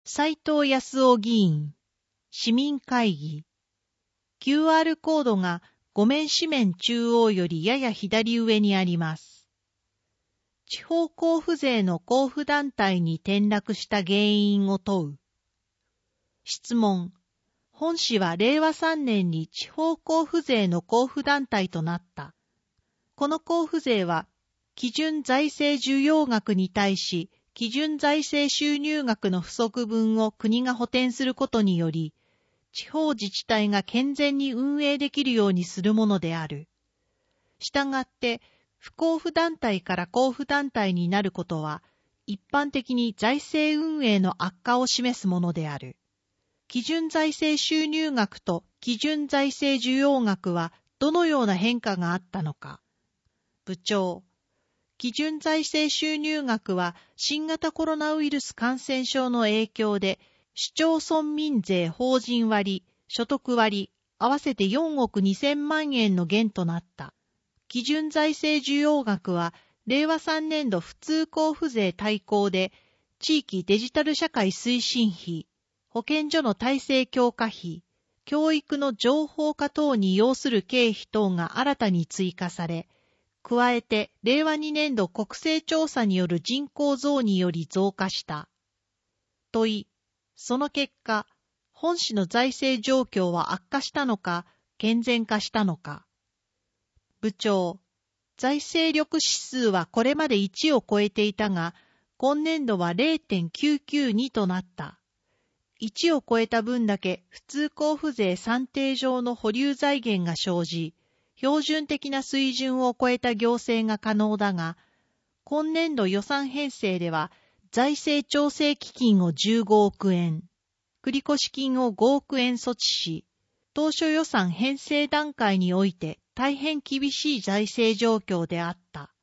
斉藤康夫議員、市民会議。QR コードが5面紙面中央よりやや左上にあります。地方交付税の交付団体に転落した原因を問う。質問。本市は令和3年に地方交付税の交付団体となった。この交付税は、基準財政需要額に対し、基準財政収入額の不足分を国が補填することにより、地方自治体が健全に運営できるようにするものである。したがって、不交付団体から交付団体になることは、一般的に財政運営の悪化を示すものである。基準財政収入額と基準財政需要額はどのような変化があったのか。部長。基準財政収入額は新型コロナウイルス感染症の影響で市町村民税法人割、所得割、合わせて4億2000万円の減となった。基準財政需要額は令和3年度普通交付税大綱で地域デジタル社会推進費、保健所の体制強化費、教育の情報化等に要する経費等が新たに追加され、加えて、令和2年度国勢調査による人口増により増加した。問い、その結果、本市の財政状況は悪化したのか、健全化したのか。部長、財政力指数はこれまで1を超えていたが、今年度は 0.992 となった。1を超えた分だけ普通交付税算定上の保留財源が生じ、標準的な水準を超えた行政が可能だが、今年度予算編成では財政調整基金を15億円、繰越金を5億円措置し、当初予算編成段階において大変厳しい財政状況であった。